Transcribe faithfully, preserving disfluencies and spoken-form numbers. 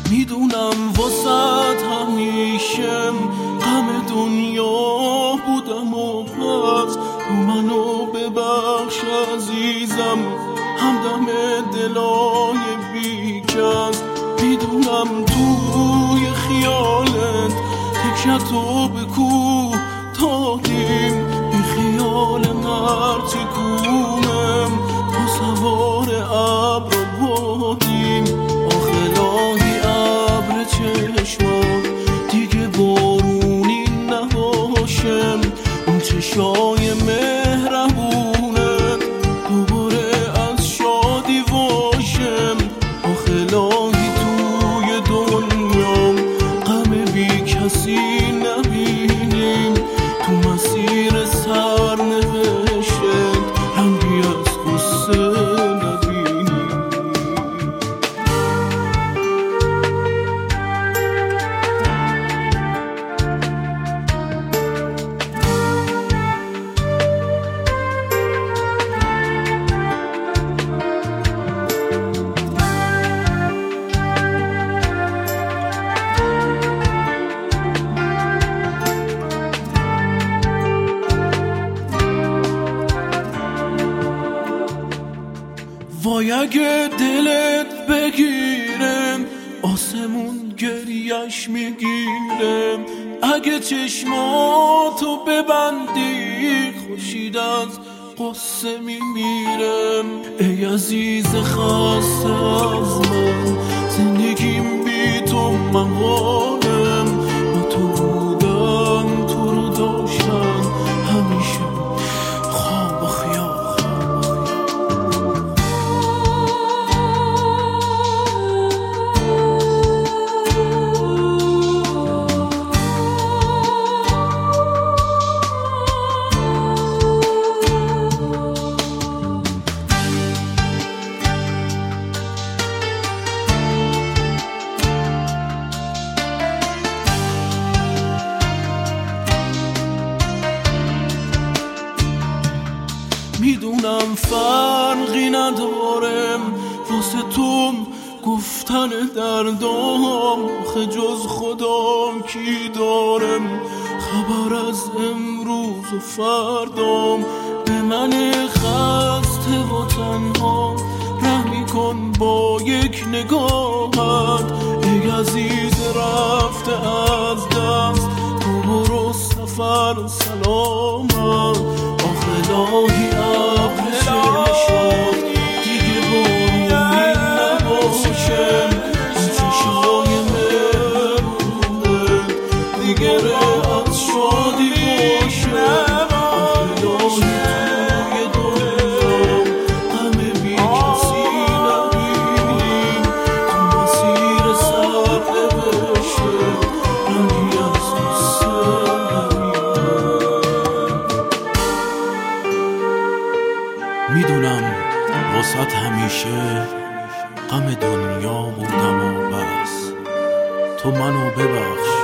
میدونم واسط همیشه غم دنیا بودم و پس تو منو ببخش عزیزم، همدم دلای بیکس. میدونم توی خیالت تکشتو به کوه تادیم، بی خیال مرتی کونم تو سوار ابر بادیم. آخه لاهی ابر چشمان دیگه بارونی نباشم، اون چشای مهربونت دوباره از شادی واشم. آخه لاهی توی دنیام غم بی کسی نبینیم، تو مسیر سرنوشت رنگی از غصه نبینیم. وای اگه دلت بگیرم آسمون گریش میگیرم، اگه چشماتو ببندی خورشید از قصه میمیرم. ای عزیز خسته از من زندگیم بی تو محالم، با تو بودن تو رو داشتن همیشه خواب و خیال. میدونم فرقی ندارم واسه تو گفتن دردام، آخه جز خدا کی دارم خبر از امروز و فردام. به من خسته و تنها رحمی کن با یک نگاهت، ای عزیز رفته از دست تو برو سفر سلامت. آخه لاهی ابر چشمان دیگه بارونی نباشم، این چشای مهربونت دیگه از شادی باشم. آخه لاهی توی دنیام غم بی کسی نبینیم، تو مسیر سرنوشت رنگی از غصه میدونم واسط همیشه غم دنیا بودم و بس، تو منو ببخش